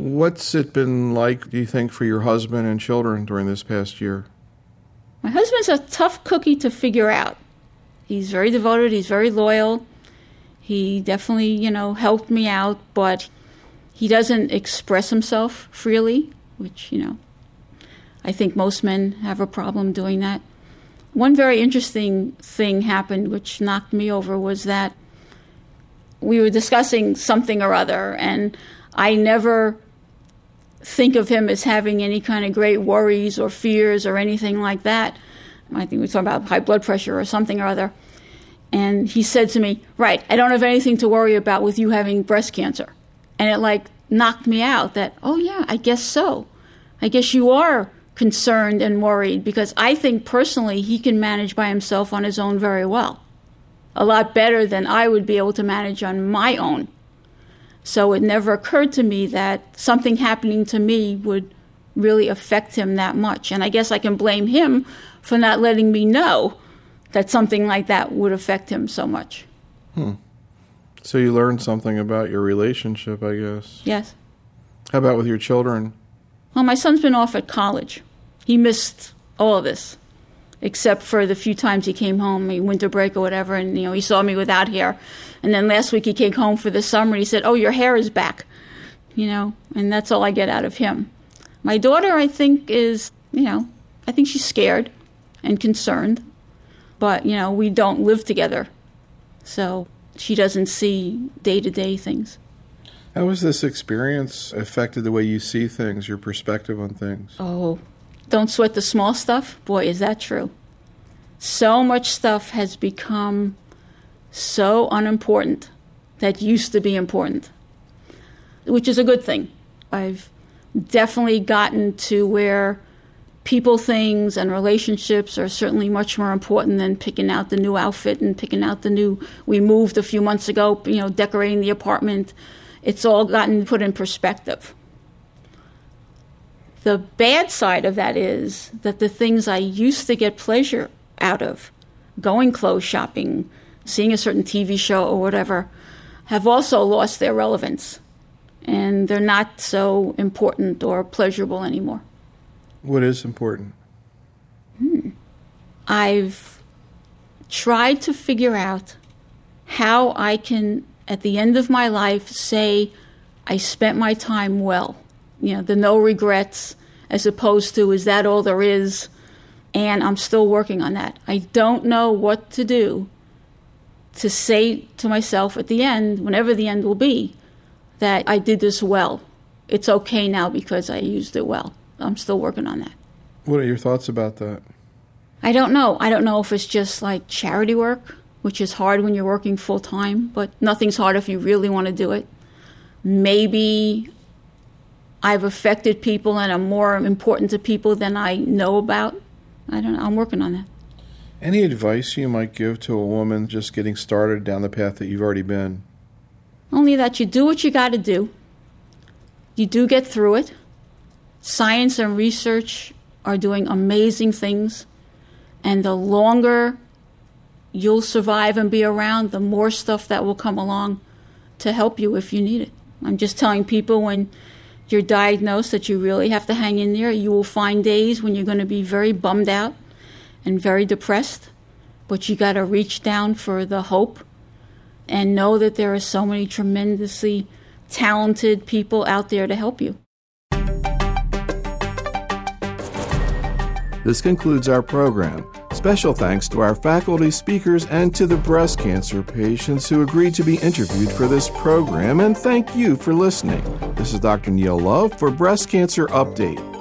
What's it been like, do you think, for your husband and children during this past year? My husband's a tough cookie to figure out. He's very devoted. He's very loyal. He definitely, helped me out, but he doesn't express himself freely, which, I think most men have a problem doing that. One very interesting thing happened which knocked me over was that we were discussing something or other, and I never think of him as having any kind of great worries or fears or anything like that. I think we were talking about high blood pressure or something or other. And he said to me, right, I don't have anything to worry about with you having breast cancer. And it knocked me out that, oh yeah, I guess so. I guess you are concerned and worried, because I think personally he can manage by himself on his own very well. A lot better than I would be able to manage on my own. So it never occurred to me that something happening to me would really affect him that much. And I guess I can blame him for not letting me know that something like that would affect him so much. So you learned something about your relationship, I guess. Yes. How about with your children? Well, my son's been off at college. He missed all of this, except for the few times he came home, winter break or whatever, and he saw me without hair. And then last week he came home for the summer and he said, oh, your hair is back, and that's all I get out of him. My daughter, I think, is, I think she's scared and concerned, but, we don't live together, so she doesn't see day-to-day things. How has this experience affected the way you see things, your perspective on things? Oh, don't sweat the small stuff? Boy, is that true. So much stuff has become so unimportant that used to be important, which is a good thing. I've definitely gotten to where people, things, and relationships are certainly much more important than picking out the new outfit and picking out we moved a few months ago, decorating the apartment. It's all gotten put in perspective. The bad side of that is that the things I used to get pleasure out of, going clothes shopping, seeing a certain TV show or whatever, have also lost their relevance. And they're not so important or pleasurable anymore. What is important? I've tried to figure out how I can, at the end of my life, say I spent my time well. The no regrets, as opposed to, is that all there is? And I'm still working on that. I don't know what to do to say to myself at the end, whenever the end will be, that I did this well. It's okay now because I used it well. I'm still working on that. What are your thoughts about that? I don't know. I don't know if it's just like charity work, which is hard when you're working full time, but nothing's hard if you really want to do it. Maybe I've affected people and I'm more important to people than I know about. I don't know. I'm working on that. Any advice you might give to a woman just getting started down the path that you've already been? Only that you do what you got to do. You do get through it. Science and research are doing amazing things. And the longer you'll survive and be around, the more stuff that will come along to help you if you need it. I'm just telling people, when you're diagnosed, that you really have to hang in there. You will find days when you're going to be very bummed out and very depressed, but you got to reach down for the hope and know that there are so many tremendously talented people out there to help you. This concludes our program. Special thanks to our faculty, speakers, and to the breast cancer patients who agreed to be interviewed for this program, and thank you for listening. This is Dr. Neil Love for Breast Cancer Update.